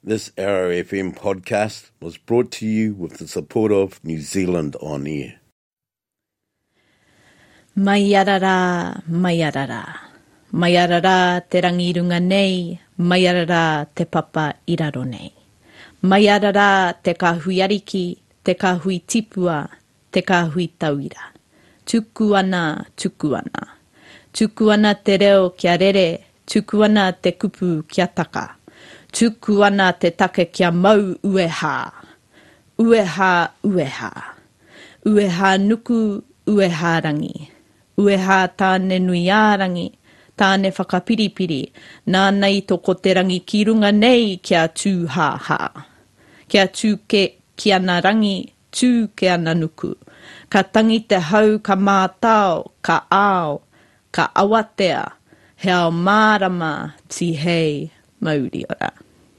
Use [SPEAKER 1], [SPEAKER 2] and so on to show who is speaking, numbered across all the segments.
[SPEAKER 1] This Arrow FM podcast was brought to you with the support of New Zealand On Air.
[SPEAKER 2] Mai arara, mai arara. Mai arara te rangirunga nei, mai arara te papa iraro nei. Mai arara te kahui ariki, te kahui tipua, te kahui tauira. Tuku ana, tuku ana. Tuku ana te reo kia rere, tuku ana te kupu kia taka. Tuku ana te take kia mau ueha. Ueha, ueha. Ueha nuku, ueha rangi. Ueha tāne nui ārangi, tāne whakapiripiri, nānei toko te rangi ki runga nei kia tū ha. Kia tū ki ana rangi, tū ke ana nuku. Ka tangi te hau, ka mātao, ka ao, ka awatea, he ao mārama ti hei mauri ora.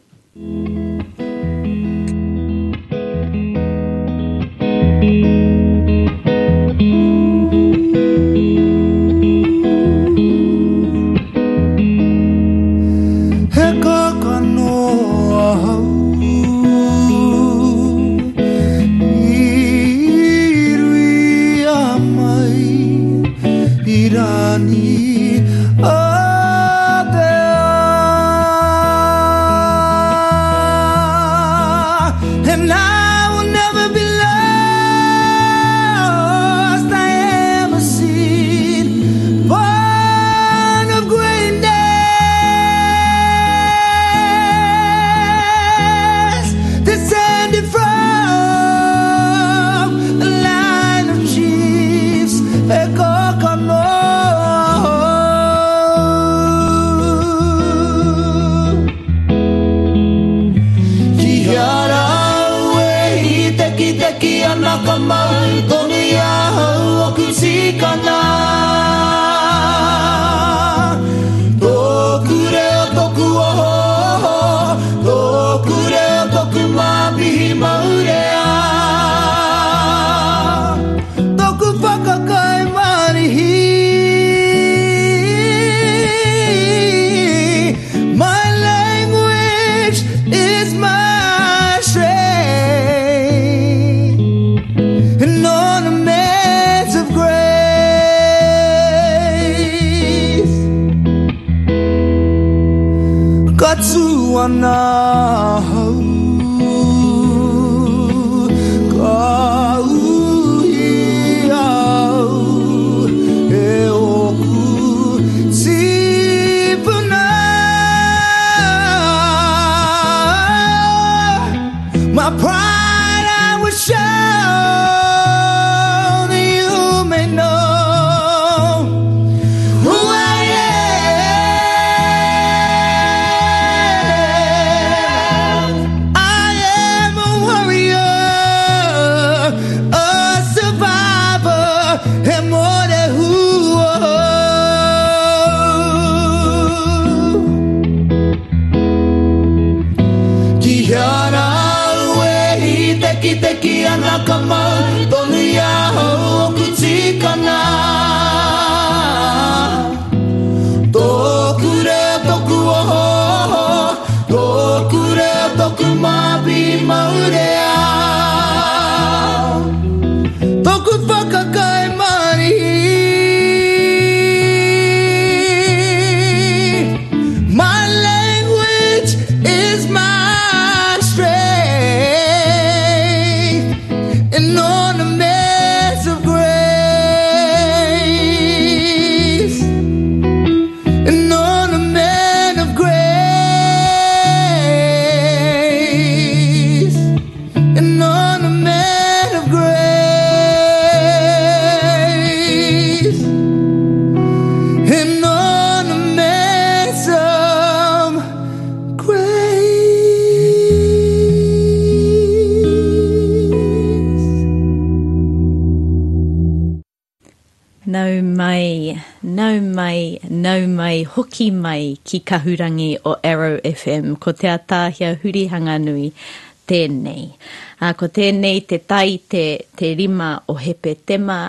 [SPEAKER 2] Nau mai, hoki mai ki kahurangi o Arrow FM, ko te atahia hurihanga nui tēnei. Ko tēnei te tai te rima o hepe tema,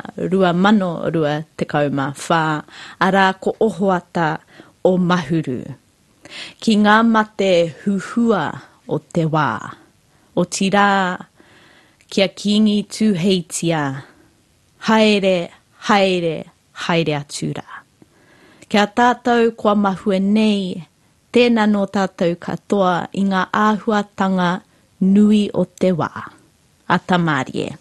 [SPEAKER 2] 2024, arā ko ohoata o mahuru. Ki ngā mate huhua o te wā. O tira kia kingi tu heitia. Haere, haere, haere atura. Kia tātou kua mahue nei, tēnā no tātou katoa I ngā āhuatanga nui o te wā. Atamarie.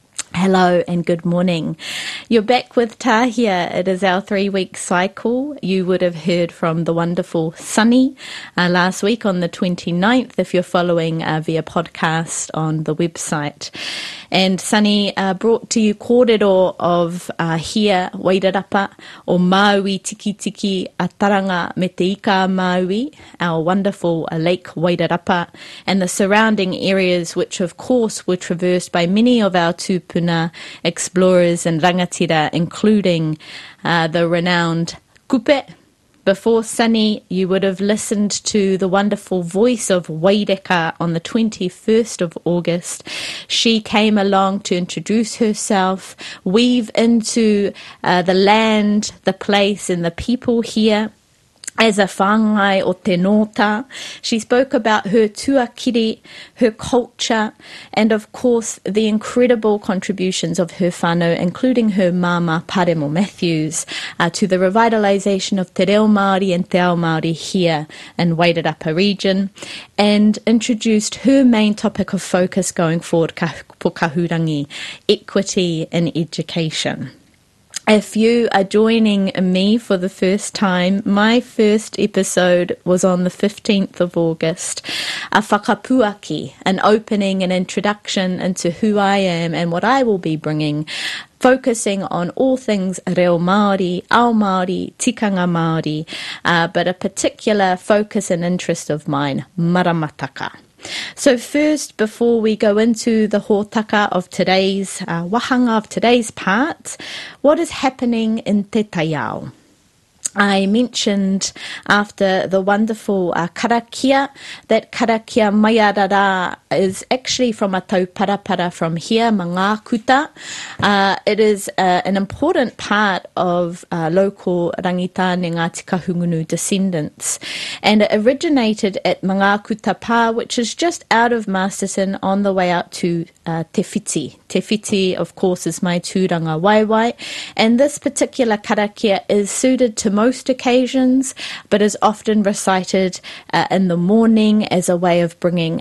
[SPEAKER 2] Hello and good morning. You're back with Tahia. It is our 3-week cycle. You would have heard from the wonderful Sunny last week on the 29th if you're following via podcast on the website. And Sunny brought to you kōrero of Hia Wairarapa o Maui Tiki Tiki a Taranga me te Ika Maui, our wonderful Lake Wairarapa, and the surrounding areas which of course were traversed by many of our tūpuna explorers and rangatira, including the renowned Kupe. Before Sunny, you would have listened to the wonderful voice of Waireka on the 21st of August. She came along to introduce herself, weave into the land, the place and the people here. As a whāngai o te nōta, she spoke about her tuakiri, her culture, and of course the incredible contributions of her whānau, including her mama Paremo Matthews, to the revitalisation of te reo Māori and te ao Māori here in Wairarapa region, and introduced her main topic of focus going forward for Kahurangi, equity in education. If you are joining me for the first time, my first episode was on the 15th of August, a whakapuaki, an opening and introduction into who I am and what I will be bringing, focusing on all things reo Māori, ao Māori, tikanga Māori, but a particular focus and interest of mine, maramataka. So first, before we go into the hōtaka of today's wahanga of today's part, what is happening in Te Taiao? I mentioned after the wonderful karakia, that karakia maiarara is actually from a tauparapara from here, Mangakuta. It is an important part of local rangitane Ngāti Kahungunu descendants, and it originated at Mangakuta Pā, which is just out of Masterton on the way out to Te Whiti. Te Whiti, of course, is my tūranga waiwai, and this particular karakia is suited to most occasions, but is often recited in the morning as a way of bringing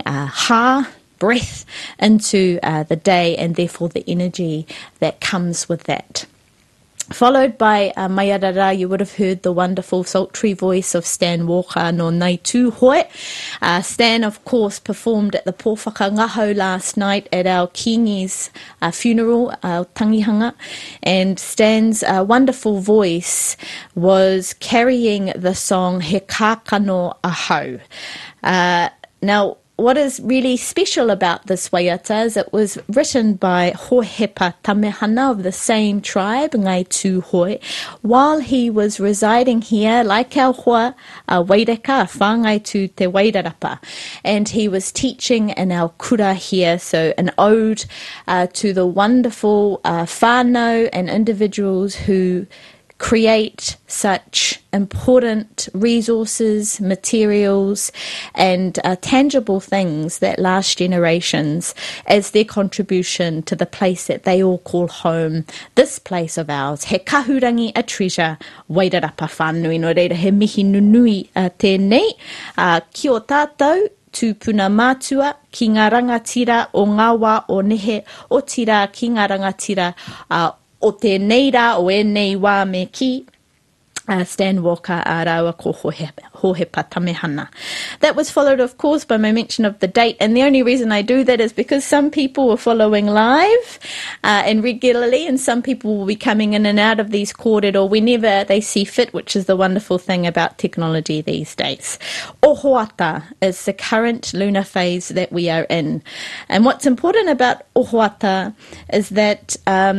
[SPEAKER 2] breath into the day, and therefore the energy that comes with that. Followed by Maiarara, you would have heard the wonderful sultry voice of Stan Walker no Nei Tūhoe. Stan, of course, performed at the Pōwhaka Ngaho last night at our Kingi's funeral, our tangihanga, and Stan's wonderful voice was carrying the song He Kākano Ahau. Now, what is really special about this waiata is it was written by Hohepa Tamehana of the same tribe, Ngai Tūhoe, while he was residing here, like our hoa, Waireka, whāngai tu te Wairarapa, and he was teaching in our kura here, so an ode to the wonderful whānau and individuals who create such important resources, materials, and tangible things that last generations as their contribution to the place that they all call home, this place of ours. He kahurangi a treasure, Wairarapa whānui no reira, he mihi nunui tēnei, ki o tātou, tūpuna mātua ki ngā rangatira o ngā wā o nehe, o tira ki ngā rangatira o te neira o e nei wā me ki, Stan Walker a raua ko Hohepa Tamehana. That was followed, of course, by my mention of the date, and the only reason I do that is because some people were following live and regularly, and some people will be coming in and out of these kōrero whenever they see fit, which is the wonderful thing about technology these days. Ohoata is the current lunar phase that we are in, and what's important about Ohoata is that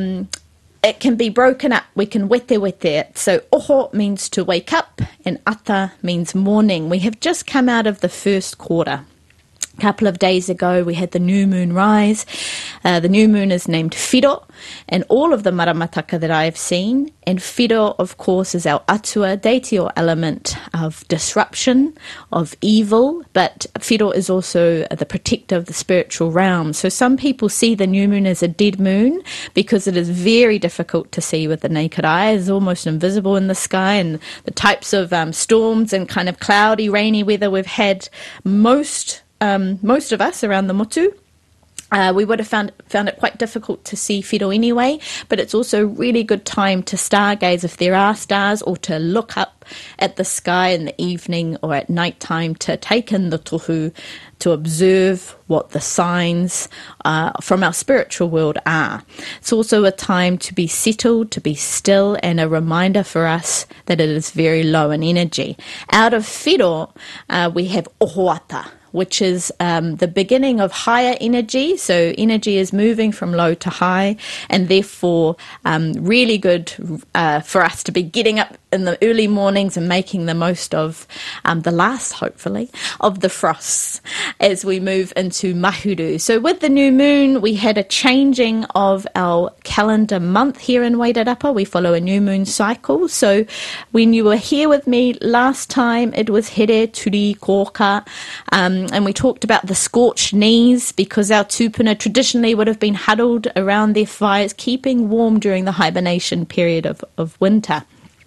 [SPEAKER 2] it can be broken up. We can wete it. So oho means to wake up and ata means morning. We have just come out of the first quarter. A couple of days ago we had the new moon rise. The new moon is named Whiro, and all of the maramataka that I have seen. And Whiro, of course, is our atua deity or element of disruption, of evil, but Whiro is also the protector of the spiritual realm. So some people see the new moon as a dead moon because it is very difficult to see with the naked eye. It's almost invisible in the sky, and the types of storms and kind of cloudy, rainy weather we've had most of us around the motu. We would have found it quite difficult to see Whiro anyway, but it's also a really good time to stargaze if there are stars, or to look up at the sky in the evening or at night time to take in the tohu, to observe what the signs from our spiritual world are. It's also a time to be settled, to be still, and a reminder for us that it is very low in energy. Out of Whiro, we have Ohoata, which is the beginning of higher energy. So energy is moving from low to high, and therefore really good for us to be getting up in the early mornings and making the most of the last, hopefully, of the frosts as we move into Mahuru. So with the new moon, we had a changing of our calendar month here in Wairarapa. We follow a new moon cycle. So when you were here with me last time, it was Here Turi Koka, and we talked about the scorched knees, because our tupuna traditionally would have been huddled around their fires, keeping warm during the hibernation period of winter.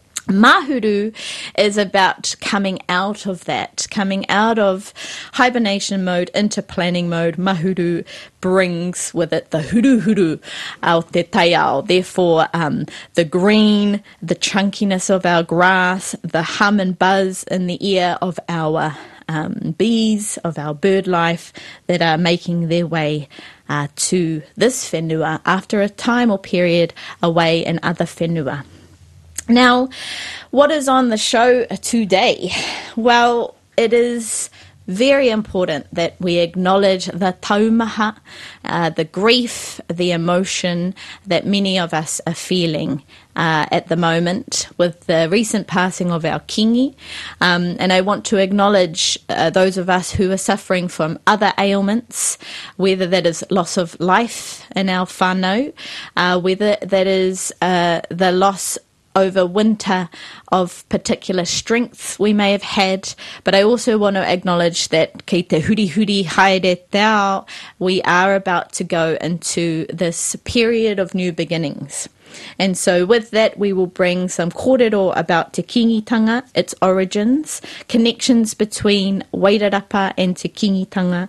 [SPEAKER 2] Mahuru is about coming out of that, coming out of hibernation mode into planning mode. Mahuru brings with it the huru ao te taiao. Therefore, the green, the chunkiness of our grass, the hum and buzz in the ear of our bees, of our bird life that are making their way to this whenua after a time or period away in other whenua. Now, what is on the show today? Well, it is very important that we acknowledge the taumaha, the grief, the emotion that many of us are feeling at the moment with the recent passing of our kingi. And I want to acknowledge those of us who are suffering from other ailments, whether that is loss of life in our whānau, whether that is the loss over winter of particular strengths we may have had. But I also want to acknowledge that kei te huri haere te ao, we are about to go into this period of new beginnings. And so with that, we will bring some kōrero about te kingitanga, its origins, connections between Wairarapa and te kingitanga,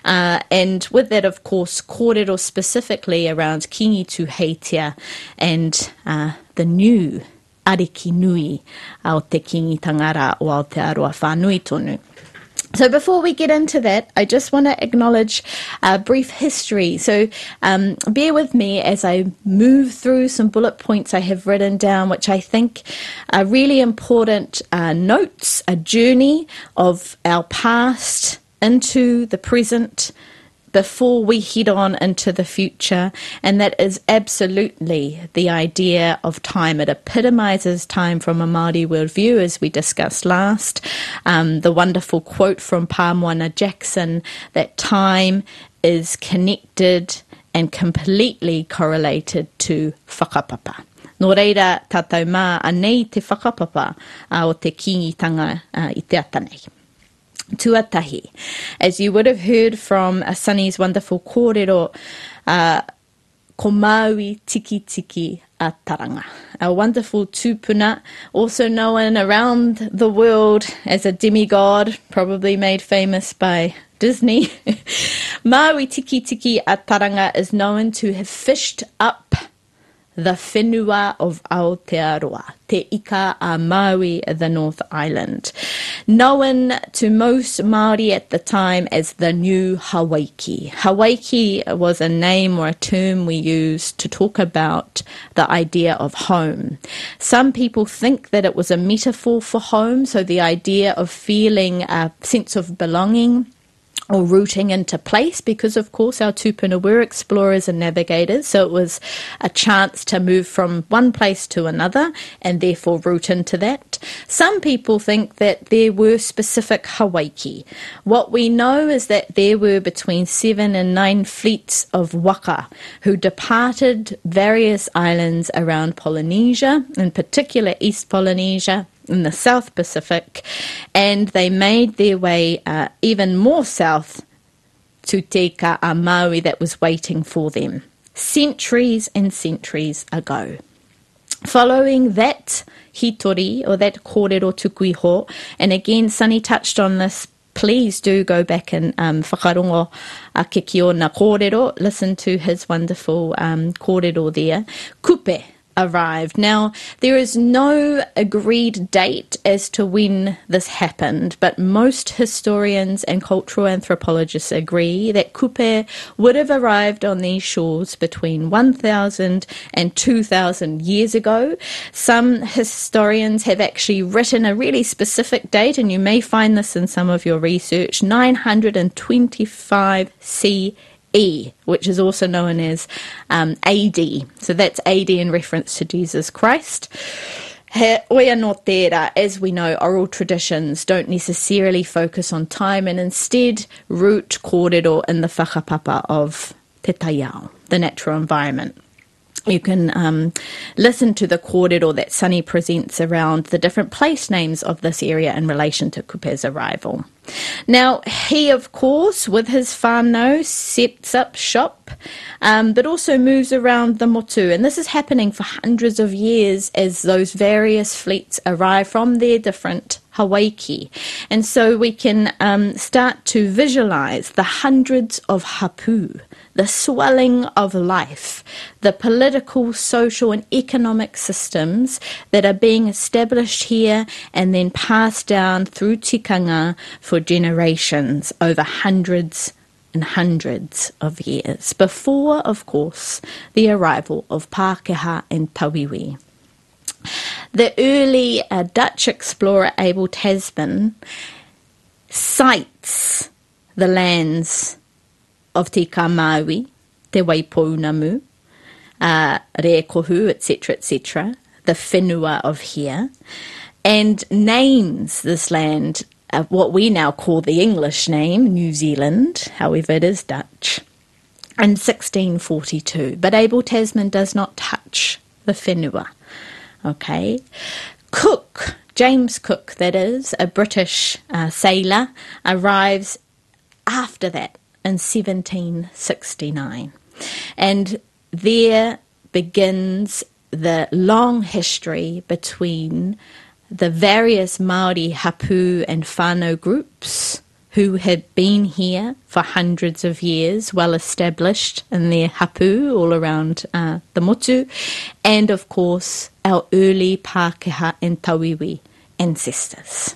[SPEAKER 2] and with that, of course, kōrero specifically around kingi tu heitia and the new ariki nui ao te kingitanga rā o Aotearoa whānui tonu. So before we get into that, I just want to acknowledge a brief history. So bear with me as I move through some bullet points I have written down, which I think are really important notes, a journey of our past into the present, before we head on into the future. And that is absolutely the idea of time. It epitomizes time from a Māori worldview, as we discussed last. The wonderful quote from Pāmoana Jackson that time is connected and completely correlated to whakapapa. Nō reira, tātou mā anei te whakapapa o te kingitanga I te atanei. Tuatahi. As you would have heard from Sunny's wonderful kōrero, ko Maui tiki tiki a taranga. Our wonderful tupuna, also known around the world as a demigod, probably made famous by Disney. Maui tiki tiki a taranga is known to have fished up the whenua of Aotearoa, te ika a Maui, the North Island, known to most Māori at the time as the New Hawaiki. Hawaiki was a name or a term we used to talk about the idea of home. Some people think that it was a metaphor for home, so the idea of feeling a sense of belonging or routing into place, because of course our tupuna were explorers and navigators, so it was a chance to move from one place to another and therefore route into that. Some people think that there were specific Hawaiki. What we know is that there were between 7 and 9 fleets of waka who departed various islands around Polynesia, in particular East Polynesia, in the South Pacific, and they made their way even more south to Te Ka Maui that was waiting for them centuries and centuries ago. Following that hitori, or that kōrero tukuiho, and again Sunny touched on this, please do go back and whakarongo a Kikio na kōrero, listen to his wonderful kōrero there. Kupe arrived. Now, there is no agreed date as to when this happened, but most historians and cultural anthropologists agree that Kupe would have arrived on these shores between 1,000 and 2,000 years ago. Some historians have actually written a really specific date, and you may find this in some of your research, 925 CE. Which is also known as AD. So that's AD in reference to Jesus Christ. He oia no tērā, as we know, oral traditions don't necessarily focus on time and instead root kōrero in the whakapapa of te taiao, the natural environment. You can listen to the kōrero that Sunny presents around the different place names of this area in relation to Kupe's arrival. Now, he, of course, with his whānau, sets up shop, but also moves around the motu. And this is happening for hundreds of years as those various fleets arrive from their different Hawaiki. And so we can start to visualize the hundreds of hapu, the swelling of life, the political, social and economic systems that are being established here and then passed down through tikanga for generations over hundreds and hundreds of years, before, of course, the arrival of Pākehā and Tawiwi. The early Dutch explorer Abel Tasman cites the lands of Te Ka Maui, Te Waipounamu, Rekohu, etc., the whenua of here, and names this land what we now call the English name, New Zealand, however it is Dutch, in 1642. But Abel Tasman does not touch the whenua. Okay. Cook, James Cook, that is, a British sailor, arrives after that in 1769. And there begins the long history between the various Māori hapu and whānau groups who had been here for hundreds of years, well established in their hapu all around the motu, and of course our early Pākehā and Tawiwi ancestors.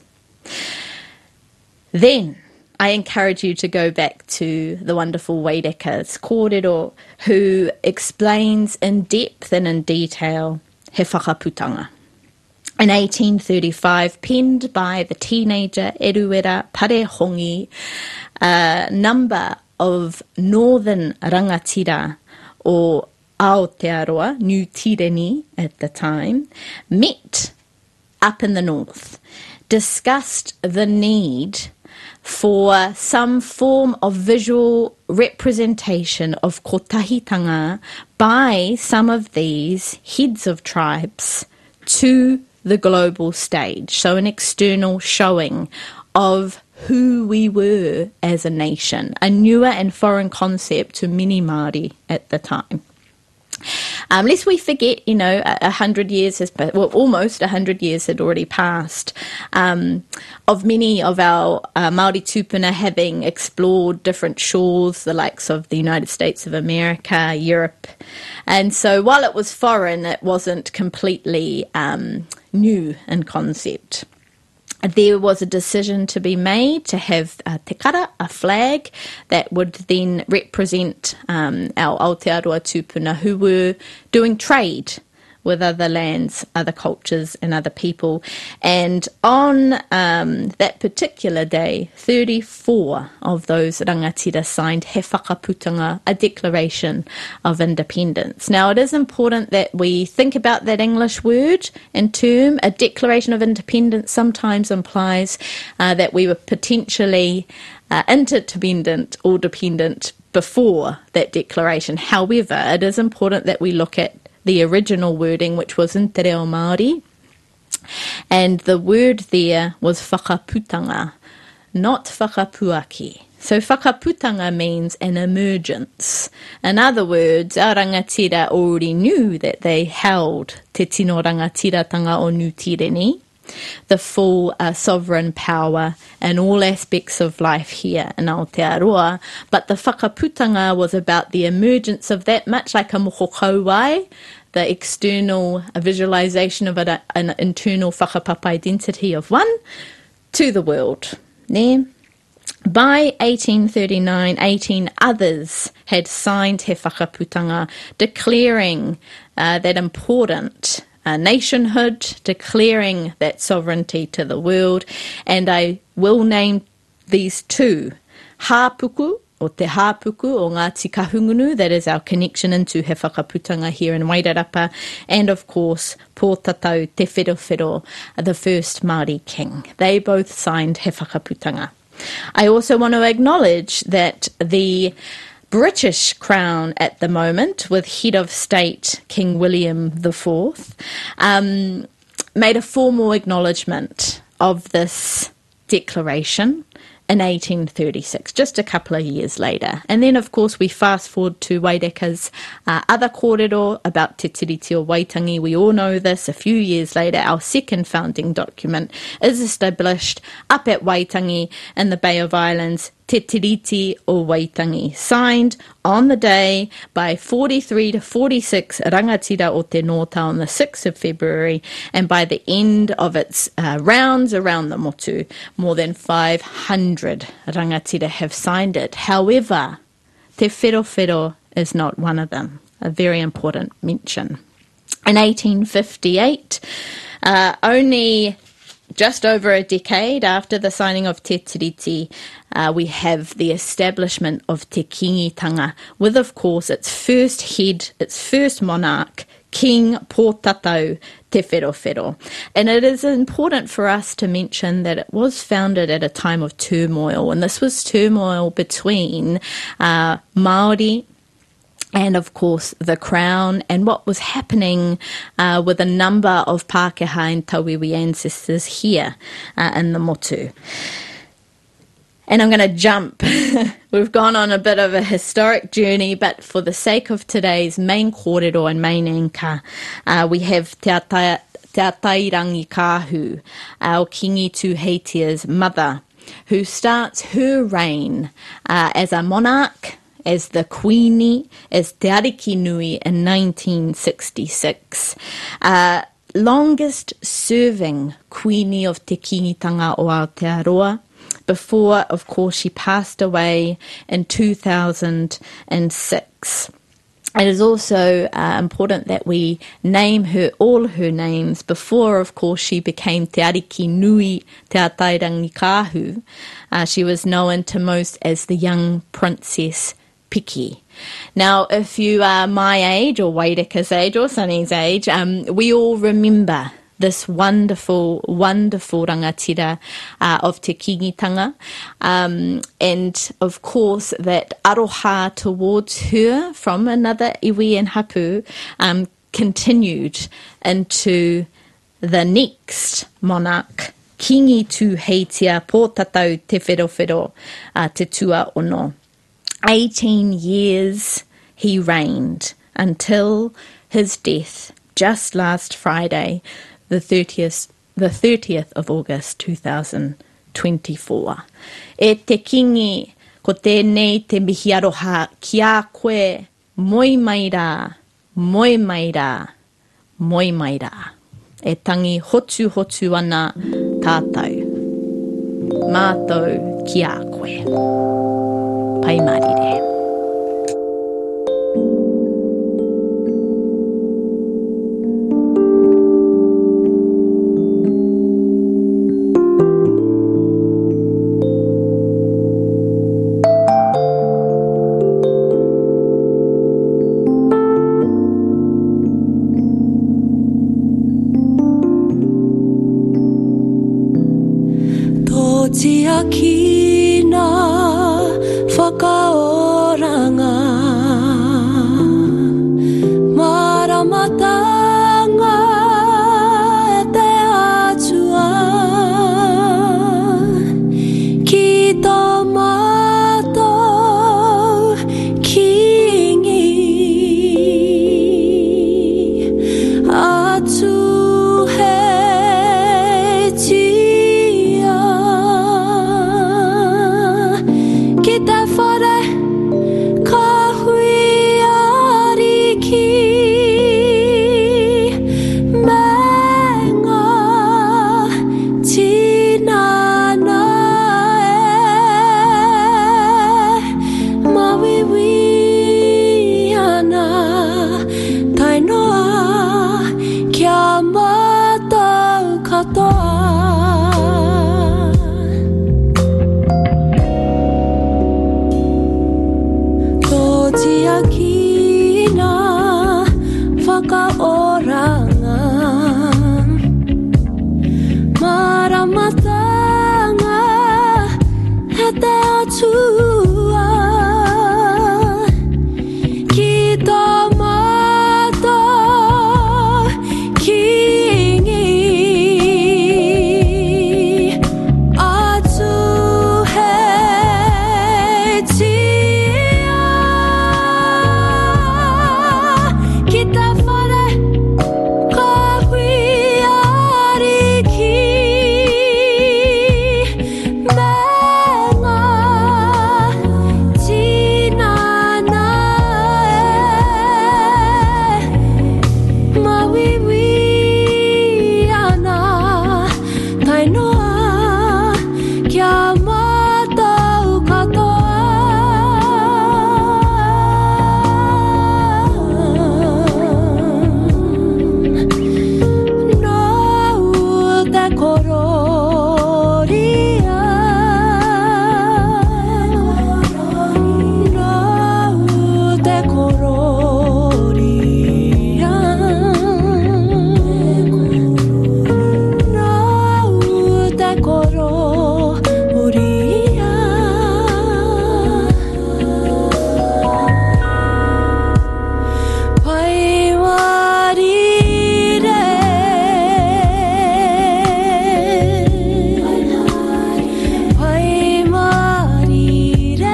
[SPEAKER 2] Then I encourage you to go back to the wonderful Waireka's kōrero, who explains in depth and in detail he whakaputanga. In 1835, penned by the teenager Eruera Parehongi, a number of northern rangatira, or Aotearoa, New Tireni at the time, met up in the north, discussed the need for some form of visual representation of kotahitanga by some of these heads of tribes to the global stage. So an external showing of who we were as a nation, a newer and foreign concept to many Māori at the time. Lest we forget, 100 years has, almost 100 years had already passed, of many of our Māori tupuna having explored different shores, the likes of the United States of America, Europe. And so while it was foreign, it wasn't completely new in concept. There was a decision to be made to have te kara, a flag, that would then represent our Aotearoa tupuna who were doing trade with other lands, other cultures and other people. And on that particular day, 34 of those rangatira signed he whakaputanga, a declaration of independence. Now, it is important that we think about that English word and term. A declaration of independence sometimes implies that we were potentially interdependent or dependent before that declaration. However, it is important that we look at the original wording, which was in Te Reo Māori, and the word there was whakaputanga, not whakapuaki. So whakaputanga means an emergence. In other words, our rangatira already knew that they held te tino rangatiratanga o Nutireni, the full sovereign power in all aspects of life here in Aotearoa. But the whakaputanga was about the emergence of that, much like a mokokauai, the external visualization of an internal whakapapa identity of one, to the world. There. By 1839, 18 others had signed he whakaputanga, declaring that important nationhood, declaring that sovereignty to the world. And I will name these two: Hāpuku, o te hāpuku o Ngāti Kahungunu, that is our connection into he whakaputanga here in Wairarapa, and of course Pōtatau Te Wherowhero, the first Māori king. They both signed he whakaputanga. I also want to acknowledge that the British Crown at the moment, with head of state King William IV, made a formal acknowledgement of this declaration in 1836, just a couple of years later. And then, of course, we fast forward to Waireka's other kōrero about Te Tiriti o Waitangi. We all know this. A few years later, our second founding document is established up at Waitangi in the Bay of Islands, Te Tiriti o Waitangi, signed on the day by 43 to 46 rangatira o te Nota on the 6th of February, and by the end of its rounds around the motu, more than 500 rangatira have signed it. However, Te Wherowhero is not one of them, a very important mention. In 1858, only just over a decade after the signing of Te Tiriti, we have the establishment of Te Kingitanga, with, of course, its first head, its first monarch, King Pōtatau Te Wherowhero. And it is important for us to mention that it was founded at a time of turmoil, and this was turmoil between Māori and, of course, the Crown, and what was happening with a number of Pākehā and Tauiwi ancestors here in the motu. And I'm going to jump. We've gone on a bit of a historic journey, but for the sake of today's main kōrero and main anchor, we have Te Atairangi Kāhu, our Kingi Tūheitia's mother, who starts her reign as a monarch, as the Queenie, as Te Ariki Nui in 1966. Longest serving Queenie of Te Kingitanga o Aotearoa, before, of course, she passed away in 2006. It is also important that we name her all her names before, of course, she became Te Ariki Nui Te Atairangi Kāhu. She was known to most as the young Princess Piki. Now, if you are my age, or Waireka's age, or Sunny's age, we all remember this wonderful, wonderful rangatira of Te Kingitanga. And, of course, that aroha towards her from another iwi and hapu continued into the next monarch, Kingi Tūheitia Pōtatau Te Wherowhero, Te Tua Ono. 18 years he reigned until his death just last Friday, the 30th of August 2024. E te kingi ko tēnei te mihi aroha ki a koe, moi mai rā, moi mai rā, moi mai rā. E tangi hotu hotu ana tātou. Mātou ki a koe. Pai marire.
[SPEAKER 3] aki nā whakaoranga maramatanga e te atua ki tō mātou kingi atu he tia ki te whare ka hui ariki me ngā tinana e mawiwi ana tai noa kia mātou katoa Totia ki nā whakaoranga maramatanga he te atua ki tō mātou kingi atu he tia ki te whare ka hui ariki me ngā tinana e mawiwi ana tai noa kia mātou katoa no te kororia no te kororia no te kororia pai warire pai marire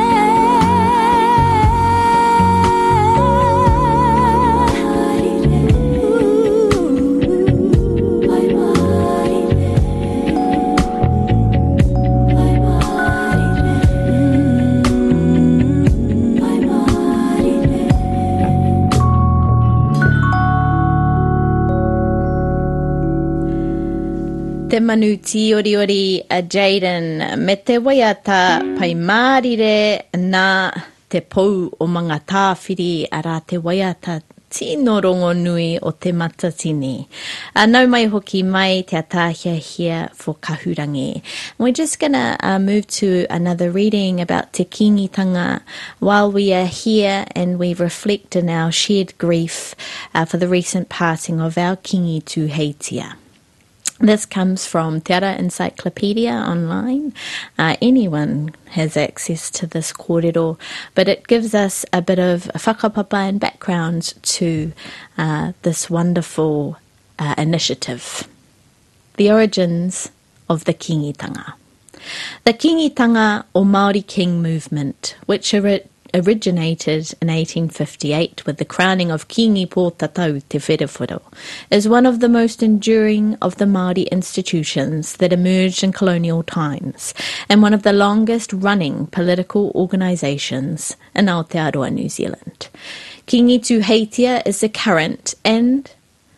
[SPEAKER 3] pai
[SPEAKER 2] Te manu ti ori a Jaden, me te waiata pai mārire nā te pou o mga tāwhiri ara te waiata tino rongo nui o te matatini. Nau mai hoki mai te atahia here for kahurangi. We're just going to move to another reading about te kingitanga while we are here and we reflect in our shared grief for the recent passing of our kingi tu Heitia. This comes from Te Ara Encyclopedia online. Anyone has access to this kōrero, but it gives us a bit of whakapapa and background to this wonderful initiative. The origins of the kingitanga. The kingitanga or Māori King movement, which originated in 1858 with the crowning of Kingi Pōtatau Te Wherewhero, is one of the most enduring of the Māori institutions that emerged in colonial times and one of the longest running political organisations in Aotearoa, New Zealand. Kingi tu Heitia is the current and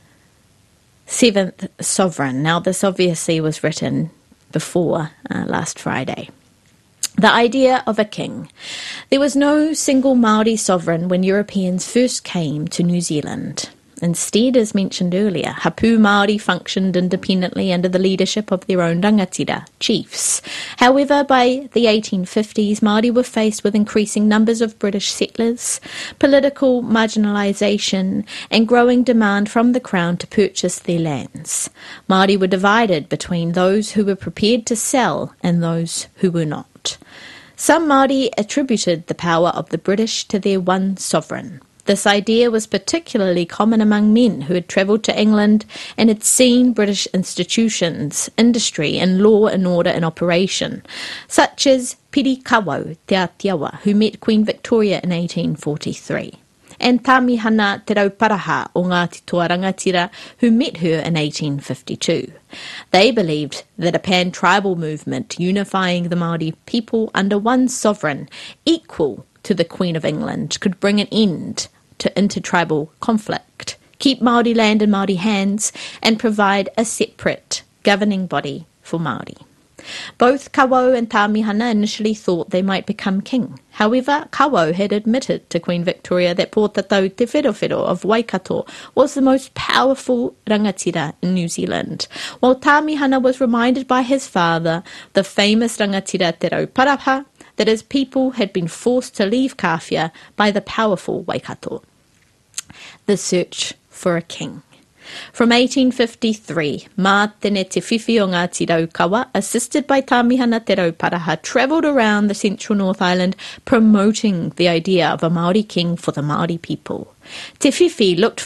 [SPEAKER 2] 7th sovereign. Now this obviously was written before last Friday. The idea of a king. There was no single Māori sovereign when Europeans first came to New Zealand. Instead, as mentioned earlier, Hapu Māori functioned independently under the leadership of their own rangatira, chiefs. However, by the 1850s, Māori were faced with increasing numbers of British settlers, political marginalisation, and growing demand from the Crown to purchase their lands. Māori were divided between those who were prepared to sell and those who were not. Some Māori attributed the power of the British to their one sovereign. This idea was particularly common among men who had travelled to England and had seen British institutions, industry and law and order in operation, such as Piri Kawau Te Atiawa, who met Queen Victoria in 1843, and Tāmihana Te Rauparaha o Ngāti Toa Rangatira, who met her in 1852. They believed that a pan-tribal movement unifying the Māori people under one sovereign, equal to the Queen of England, could bring an end to intertribal conflict, keep Māori land in Māori hands, and provide a separate governing body for Māori. Both Kawau and Tāmihana initially thought they might become king. However, Kawau had admitted to Queen Victoria that Pōtatau Te Wherowhero of Waikato was the most powerful rangatira in New Zealand, while Tāmihana was reminded by his father, the famous rangatira Te Rauparaha, that his people had been forced to leave Kāwhia by the powerful Waikato. The search for a king. From 1853, Mā Tene Te Whiwhi o Ngāti Raukawa, assisted by Tāmihana Te Rauparaha, travelled around the central North Island promoting the idea of a Māori king for the Māori people. Te Whiwhi looked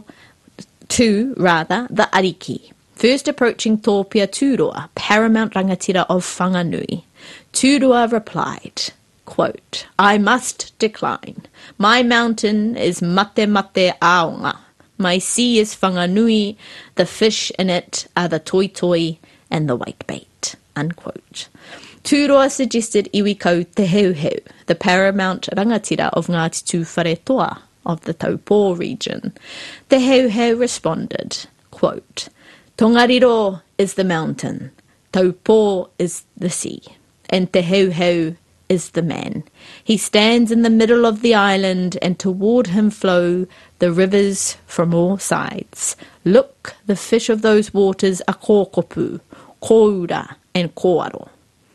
[SPEAKER 2] to the Ariki, first approaching Tōpia Tūroa, paramount rangatira of Whanganui. Tūroa replied, quote, "I must decline. My mountain is Mate Mate Aonga. My sea is Whanganui. The fish in it are the toi toi and the whitebait." Unquote. Tūroa suggested Iwikau Te Heuheu, the paramount rangatira of Ngāti Tū Wharetoa of the Taupō region. Te Heuheu responded, quote, "Tongariro is the mountain, Taupō is the sea, and Te Heuheu is the man. He stands in the middle of the island, and toward him flow the rivers from all sides. Look, the fish of those waters are kōkopu, kōura, and kōaro."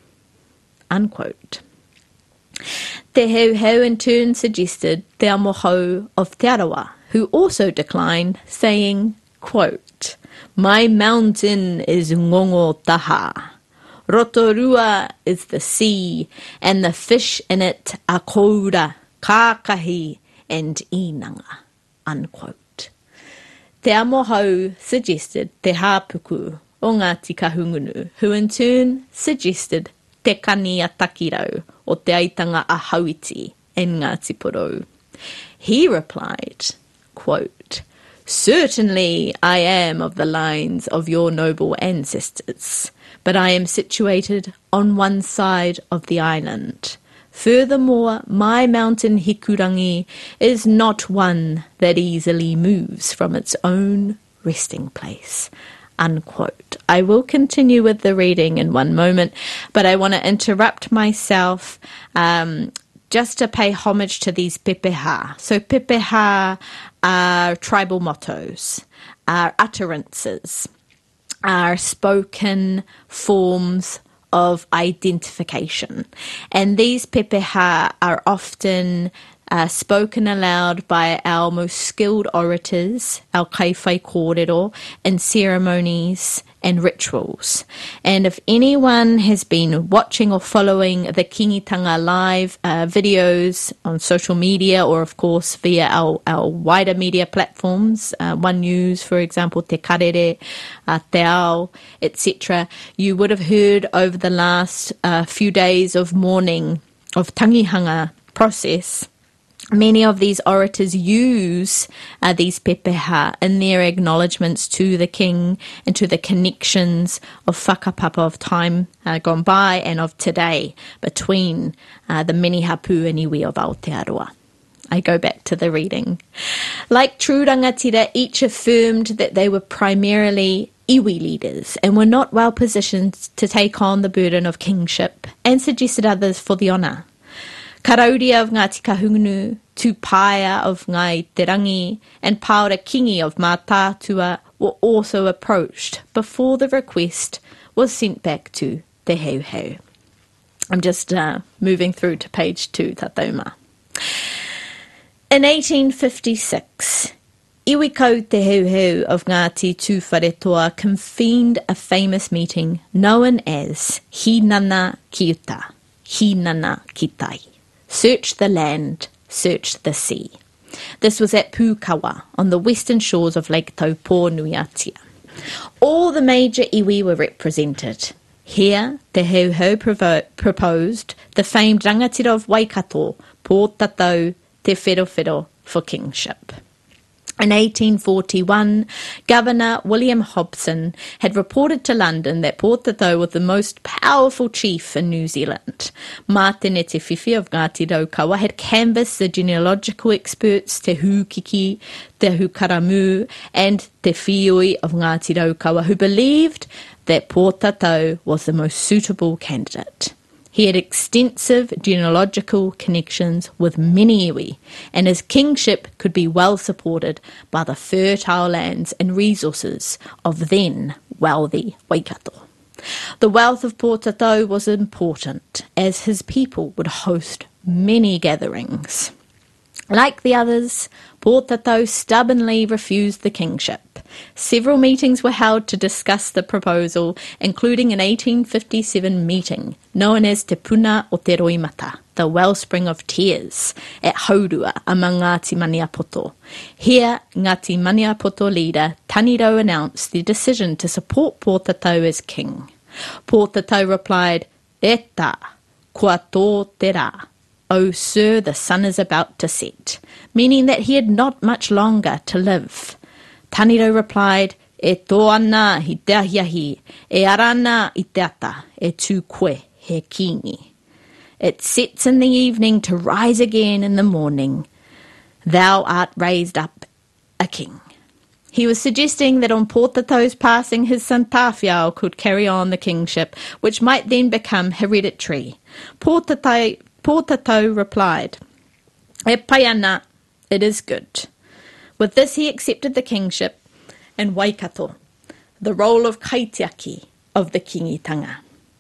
[SPEAKER 2] Unquote. Te Heuheu in turn suggested Te Amohau of Te Arawa, who also declined, saying, quote, "My mountain is Ngongo Taha. Rotorua is the sea, and the fish in it are kōura, kākahi, and inanga." Unquote. Te Amohau suggested Te Hāpuku o Ngāti Kahungunu, who in turn suggested Te Kani a Takirau o Te Aitanga a Hauiti in Ngāti Porou. He replied, quote, "Certainly I am of the lines of your noble ancestors, but I am situated on one side of the island. Furthermore, my mountain Hikurangi is not one that easily moves from its own resting place." Unquote. I will continue with the reading in one moment, but I want to interrupt myself just to pay homage to these pepeha. So pepeha are tribal mottos, are utterances, are spoken forms of identification. And these pepeha are often spoken aloud by our most skilled orators, our kaiwhai kōrero, in ceremonies and rituals. And if anyone has been watching or following the Kingitanga live videos on social media, or of course via our wider media platforms, One News, for example, Te Karere, Te Ao, etc., you would have heard over the last few days of mourning, of tangihanga process, many of these orators use these pepeha in their acknowledgements to the king and to the connections of whakapapa of time gone by and of today between the many hapu and iwi of Aotearoa. I go back to the reading. Like true rangatira, each affirmed that they were primarily iwi leaders and were not well positioned to take on the burden of kingship, and suggested others for the honour. Karauria of Ngāti Kahungunu, Tupaia of Ngai Te Rangi and Paora Kingi of Mātātua were also approached before the request was sent back to Te Heuheu. I'm just moving through to page 2, Tatauma. In 1856, Iwikau Te Heuheu of Ngāti Tūwharetoa convened a famous meeting known as Hinana Kiuta, Hinana Kitai. Search the land, search the sea. This was at Pukawa, on the western shores of Lake Taupō Nuiatia. All the major iwi were represented. Here, Te Heuheu proposed the famed rangatira of Waikato, Pō Tatau Te Wherowhero, for kingship. In 1841, Governor William Hobson had reported to London that Pō Tatau was the most powerful chief in New Zealand. Mātene Te Whiwhi of Ngāti Raukawa had canvassed the genealogical experts Te Hūkiki, Te Hukaramu, and Te Whioi of Ngāti Raukawa, who believed that Pō Tatau was the most suitable candidate. He had extensive genealogical connections with many iwi, and his kingship could be well supported by the fertile lands and resources of then wealthy Waikato. The wealth of Pō Tatau was important, as his people would host many gatherings. Like the others, Pō Tatau stubbornly refused the kingship. Several meetings were held to discuss the proposal, including an 1857 meeting known as Te Puna o Te Roimata, the Wellspring of Tears, at Haurua among Ngāti Maniapoto. Here, Ngāti Maniapoto leader Tanirau announced the decision to support Pō Tatau as king. Pō Tatau replied, "Eta, kua tō te rā. Oh, sir, the sun is about to set," meaning that he had not much longer to live. Tanirau replied, "E tō ana hi te ahiahi, e arana i te ata, e tū koe he kingi. It sets in the evening to rise again in the morning. Thou art raised up a king." He was suggesting that on Pō Tatau's passing, his son Tāwhiao could carry on the kingship, which might then become hereditary. Pō Tatau replied, "E pai ana, it is good." With this he accepted the kingship and Waikato, the role of kaitiaki of the kingitanga.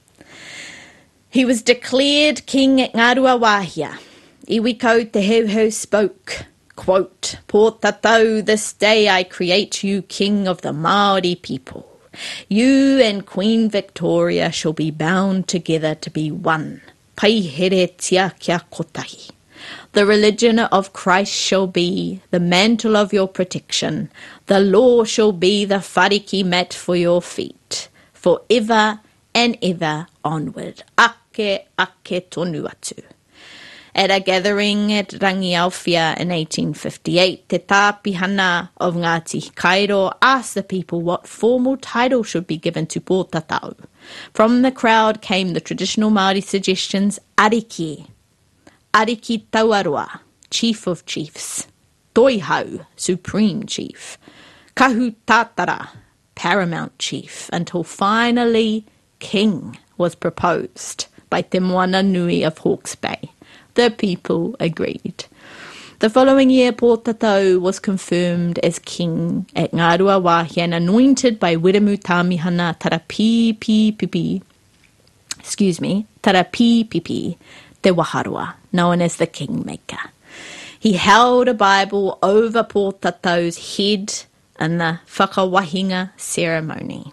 [SPEAKER 2] He was declared king at Ngārua Wāhia. Iwikau Te Heuheu spoke, quote, "Pō Tatau, this day I create you king of the Māori people. You and Queen Victoria shall be bound together to be one. Pai here tia kia kotahi. The religion of Christ shall be the mantle of your protection. The law shall be the whariki mat for your feet. For ever and ever onward. Ake tonu atu." At a gathering at Rangiaowhia in 1858, Te Tāpihana of Ngāti Kairo asked the people what formal title should be given to Pō Tatau. From the crowd came the traditional Māori suggestions: Ariki, Ariki Tauaroa, Chief of Chiefs; Toihau, Supreme Chief; Kahu Tātara, Paramount Chief, until finally King was proposed by Te Moana Nui of Hawke's Bay. The people agreed. The following year, Pō Tatau was confirmed as king at Ngārua Wāhia and anointed by Wiremu Tāmihana Tarapipipi Te Waharua, known as the Kingmaker. He held a Bible over Pō Tatau's head in the whakawahinga ceremony.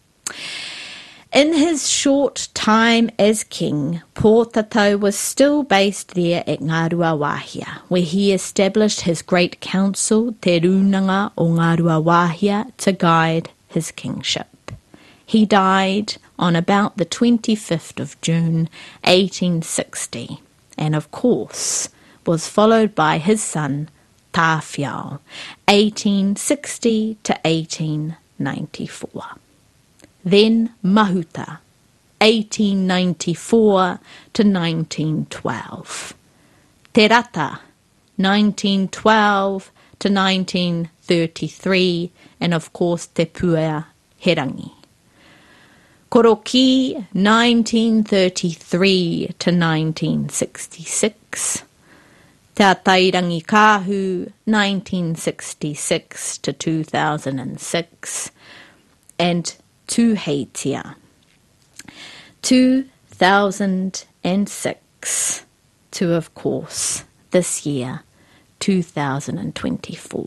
[SPEAKER 2] In his short time as king, Pō Tatau was still based there at Ngārua Wāhia, where he established his great council, Te Runanga o Ngārua Wāhia, to guide his kingship. He died on about the 25th of June, 1860, and of course was followed by his son, Tāwhiao, 1860 to 1894. Then Mahuta, 1894 to 1912. Te Rata, 1912 to 1933, and of course Te Puea Herangi. Koroki, 1933 to 1966. Te Atairangi Kāhu, 1966 to 2006, and Tuheitia, 2006 to, of course, this year, 2024.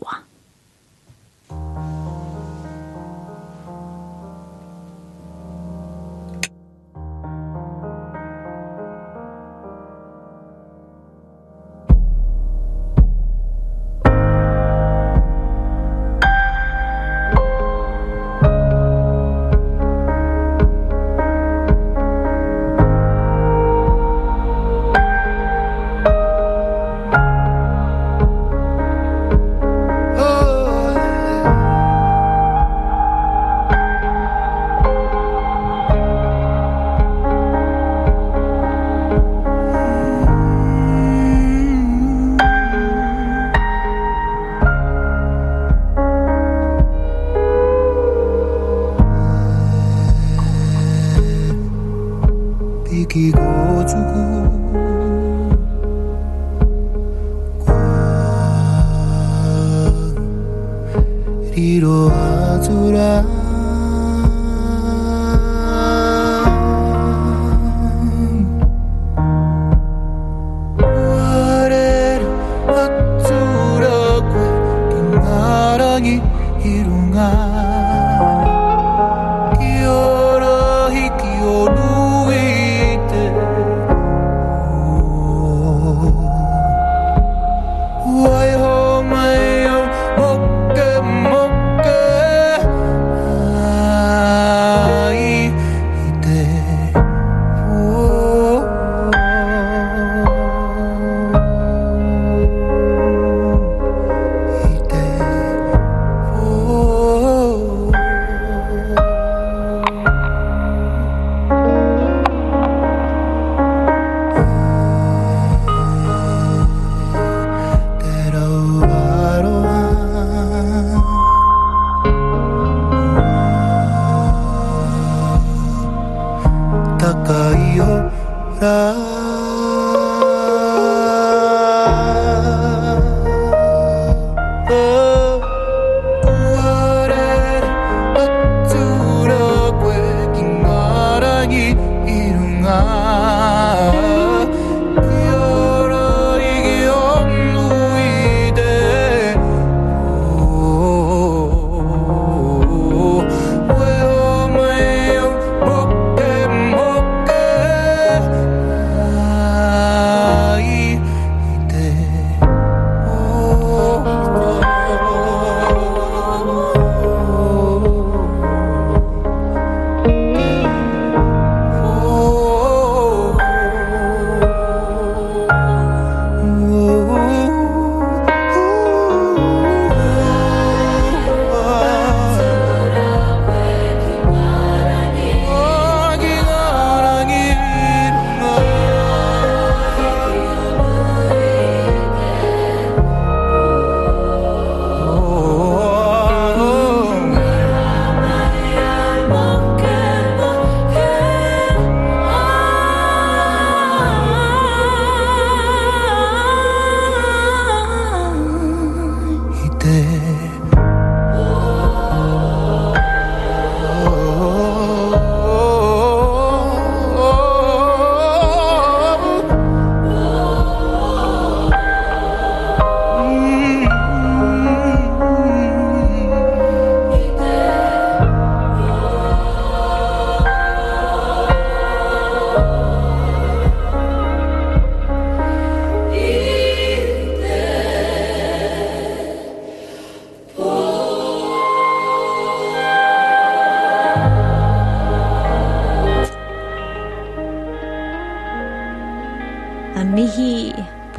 [SPEAKER 2] Mihi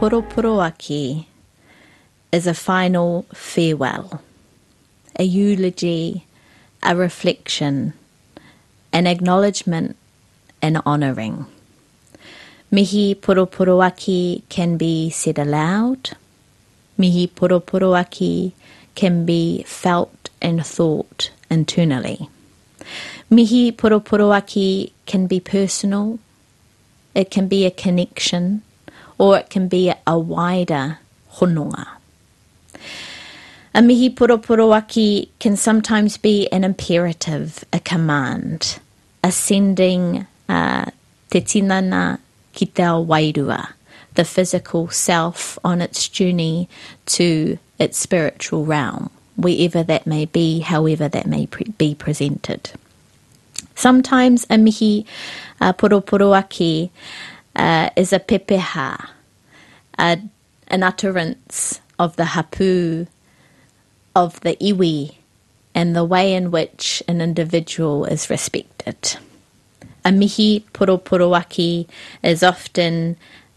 [SPEAKER 2] Poroporoaki is a final farewell, a eulogy, a reflection, an acknowledgement, an honouring. Mihi Poroporoaki can be said aloud. Mihi Poroporoaki can be felt and thought internally. Mihi Poroporoaki can be personal, it can be a connection, or it can be a wider hononga. A mihi poroaki can sometimes be an imperative, a command, ascending te tinana ki te ao wairua, the physical self on its journey to its spiritual realm, wherever that may be, however that may be presented. Sometimes a mihi poroaki is a pepeha, an utterance of the hapu, of the iwi, and the way in which an individual is respected. A mihi poroaki is often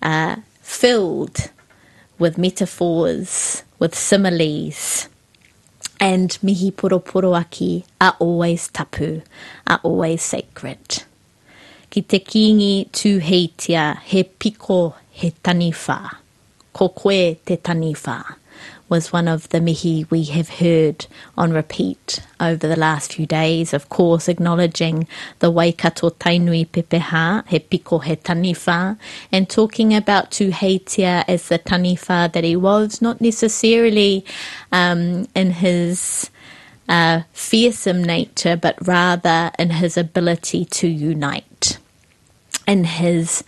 [SPEAKER 2] filled with metaphors, with similes, and mihi poroaki are always tapu, are always sacred. Ki te kingi tū heitia, he piko he taniwha, ko koe te taniwha, was one of the mihi we have heard on repeat over the last few days, of course acknowledging the Waikato Tainui pepeha, he piko he taniwha, and talking about tū heitia as the taniwha that he was, not necessarily in his fearsome nature, but rather in his ability to unite, in his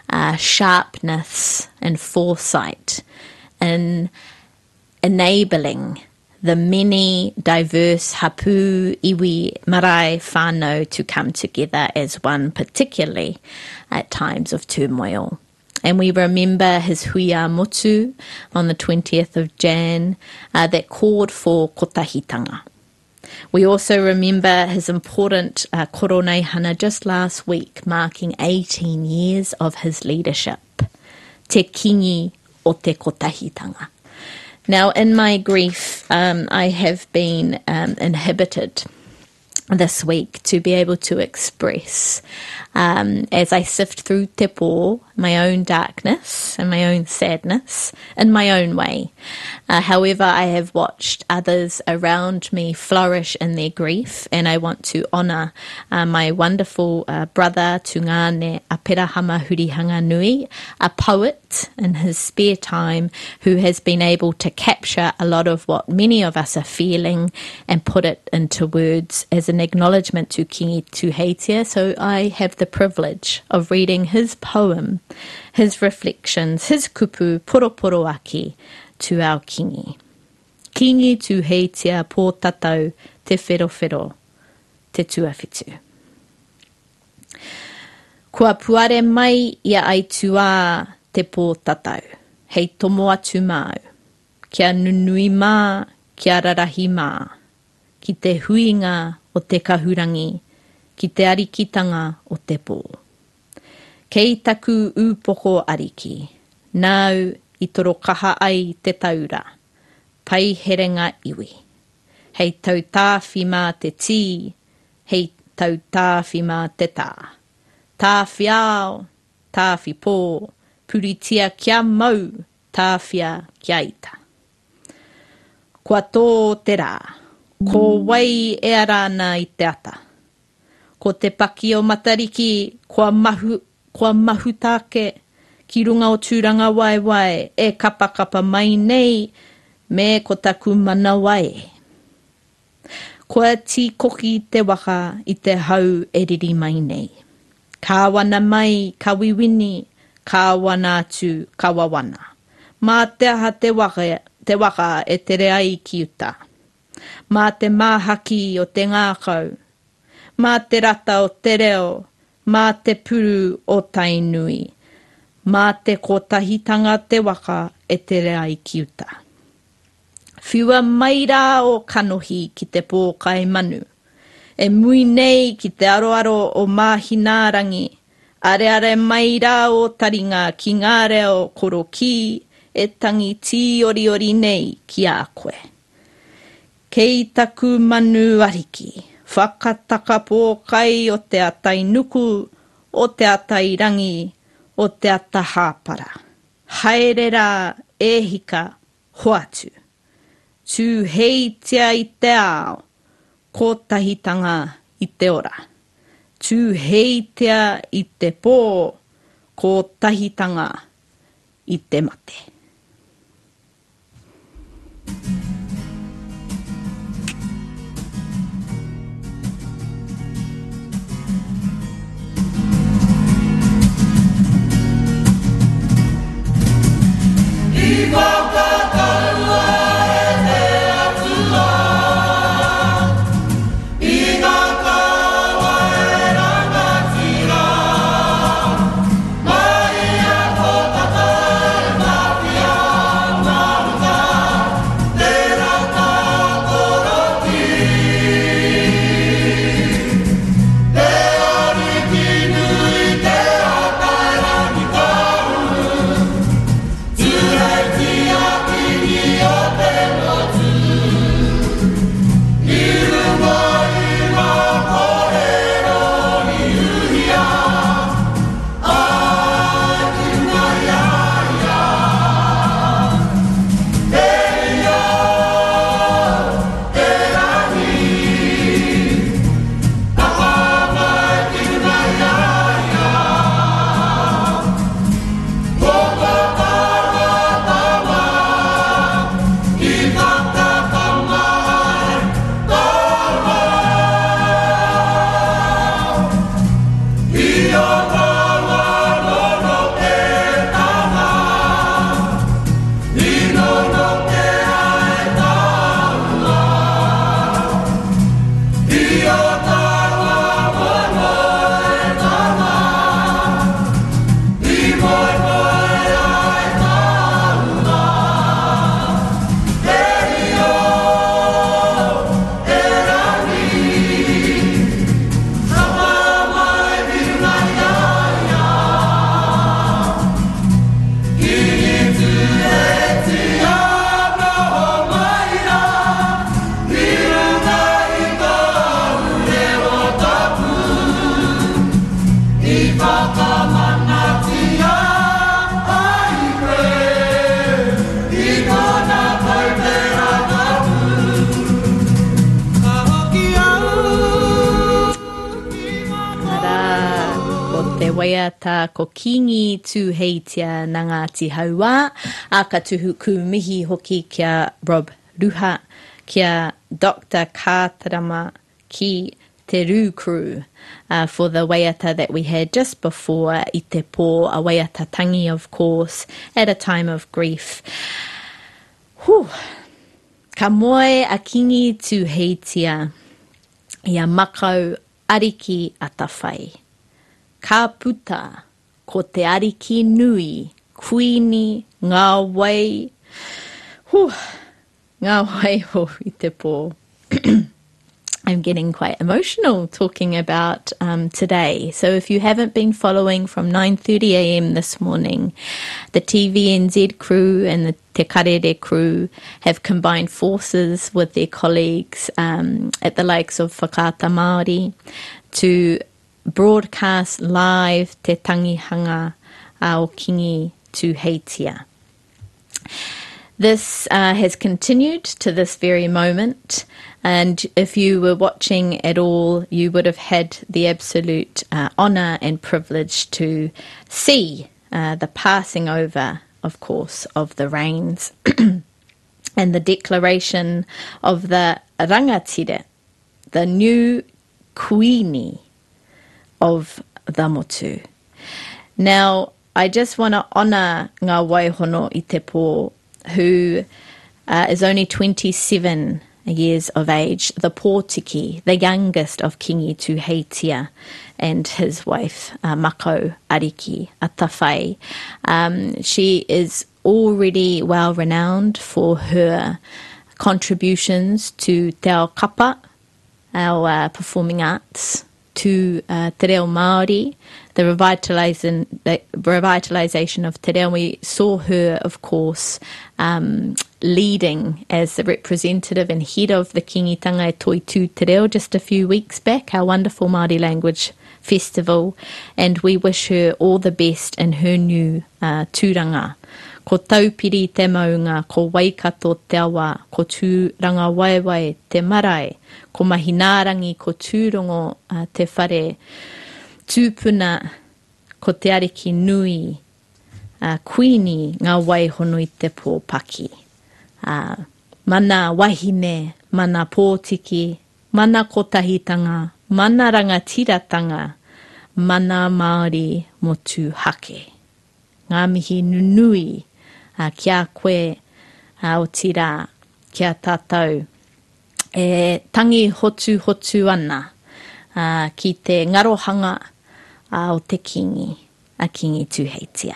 [SPEAKER 2] sharpness and foresight, in enabling the many diverse hapu, iwi, marae, whānau to come together as one, particularly at times of turmoil. And we remember his huia motu on the 20th of Jan that called for kotahitanga. We also remember his important koroneihana just last week, marking 18 years of his leadership. Te kingi o te kotahitanga. Now, in my grief, I have been inhibited this week to be able to express, as I sift through te pō, my own darkness and my own sadness in my own way. However, I have watched others around me flourish in their grief, and I want to honour my wonderful brother Tungane Aperahama Hurihanga Nui, a poet in his spare time who has been able to capture a lot of what many of us are feeling and put it into words as an acknowledgement to Kingi Tuheitia. So I have the privilege of reading his poem, his reflections, his kupu poro to our Kingi. Kingi Tuheitia pō tatau te whero te tuawhitu. Kua puare mai ia ai tuā te pō tatau, hei tomo atu mau, kia nunui mā, kia rarahi mā, ki te huinga o te kahurangi, ki te arikitanga o te pō. Kei taku upoko ariki, nau i toro kaha ai te taura, pai herenga iwi. Hei tau tāwhi mā te tī, hei tau tāwhi mā te tā. Tāwhi ao, tāwhi pō, puritia kia mau, tāwhia kia ita. Kua tō te rā, ko wai e arana i te ata. Ko te paki o matariki, kua mahu tāke, ki runga o tūranga waiwai, e kapakapa mai nei, me ko taku mana wai. Kua ti koki te waka i te hau e riri mai nei. Ka wana mai, ka wiwini, ka wana atu, ka wawana. Mā te aha te waka e tere ai ki uta. Mā te māhaki o te ngākau. Mā te rata o te reo, mā te puru o tainui. Mā te kotahitanga te waka e tere ai ki uta. Whiua mai rā o kanohi ki te pō kai manu. E mui nei ki te aroaro o māhinārangi. Are mai rā o taringa ki ngā reo koro ki, e tangi tī ori nei ki a koe. Kei taku manu ariki, whakataka pō kai o te atai nuku, o te atai rangi, o te ata hāpara. Haere rā e hika hoatu. Tū heitia i te ao, ko tahitanga i te ora. Tū heitia i te pō, ko tahitanga i te mate. waiata ko kingi tū heitia nā Ngāti Haua, a ka tuhu kumihi hoki kia Rob Ruha, kia Dr. Kātarama ki Te Rū Crew, for the waiata that we had just before I te pō, a waiata tangi, of course, at a time of grief. Whew. Ka moe a kingi tū heitia, ia makau ariki a tawhai. Ka puta ko te ariki nui, kuini, ngā wai. Whew. Ngā wai ho I te pō. I'm getting quite emotional talking about today. So if you haven't been following from 9:30 a.m. this morning, the TVNZ crew and the Te Karere crew have combined forces with their colleagues at the likes of Whakaata Māori to broadcast live Te Tangihanga o Kingi tū heitia. This has continued to this very moment, and if you were watching at all, you would have had the absolute honour and privilege to see the passing over, of course, of the reins and the declaration of the rangatira, the new kuini of the motu. Now, I just want to honour ngā waihono I te pō, who is only 27 years of age, the pōtiki, the youngest of Kingi tū heitia, and his wife, Mako Ariki Atawhai. She is already well renowned for her contributions to Te Ao Kapa, our performing arts, to Te Reo Māori, the revitalisation of Te Reo. We saw her, of course, leading as the representative and head of the Kingitanga e Toitū Te Reo just a few weeks back, our wonderful Māori language festival, and we wish her all the best in her new tūranga. Ko taupiri te maunga, ko waikato te awa, ko tūranga waiwai te marae, ko mahinārangi, ko tūrongo te whare, tūpuna, ko te ariki nui, kuini ngā waihono I te pōpaki. Mana wahine, mana pōtiki, mana kotahitanga, mana rangatiratanga, mana Māori motu hake. Ngā mihi nunui, kia koe, o tira, kia tātou, e tangi hotu ana, ki te ngarohanga o te kingi, a kingi tū heitia.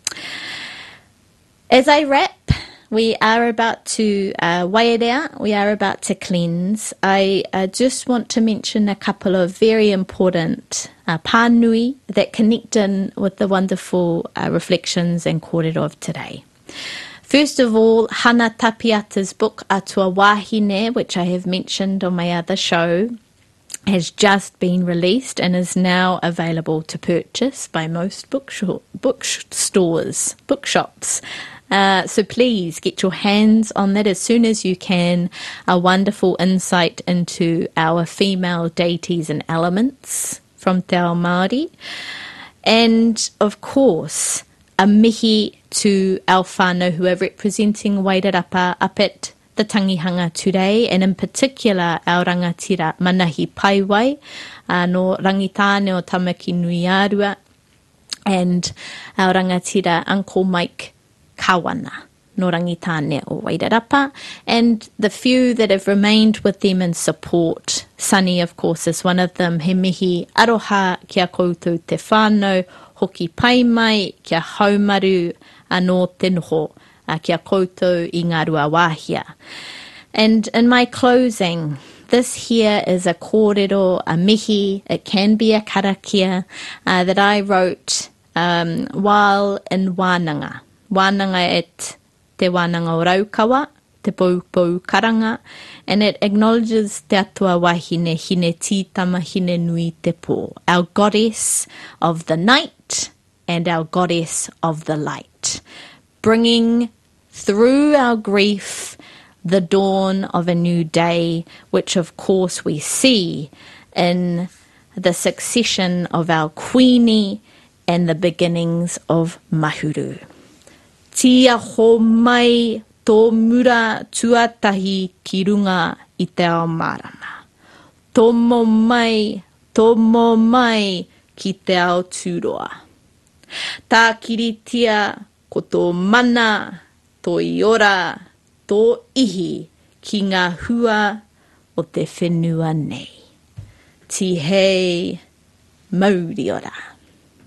[SPEAKER 2] As I wrap, we are about to weigh it out, we are about to cleanse. I just want to mention a couple of very important pānui that connect in with the wonderful reflections and kōrero of today. First of all, Hana Tapiata's book, Atua Wahine, which I have mentioned on my other show, has just been released and is now available to purchase by most bookshops. So please get your hands on that as soon as you can. A wonderful insight into our female deities and elements from Te Ao Māori. And, of course, a mihi to our whānau who are representing Wairarapa up at the Tangihanga today, and in particular our rangatira Manahi Paiwai, no Rangitāne o Tamaki Nui Arua, and our rangatira Uncle Mike Kawana, no Rangitāne o Wairarapa, and the few that have remained with them in support. Sunny, of course, is one of them. He mihi aroha kia koutou te whānau, hoki pai mai kia haumaru anō te noho, kia koutou I ngā rua wāhia. And in my closing, this here is a kōrero, a mihi, it can be a karakia, that I wrote while in Wānanga. Wānanga at te Wānanga o Raukawa, te Poupou Karanga, and it acknowledges te atua wahine, hine tītama, hine nui te pō, our goddess of the night and our goddess of the light, bringing through our grief the dawn of a new day, which of course we see in the succession of our Queenie and the beginnings of Mahuru. Tia ho mai tō mura tuatahi ki runga I te ao marama. Tomo mai ki te ao tūroa. Tā kiritia ko tō mana, tō iora, tō ihi ki ngā hua o te whenua nei. Ti hei mauri ora.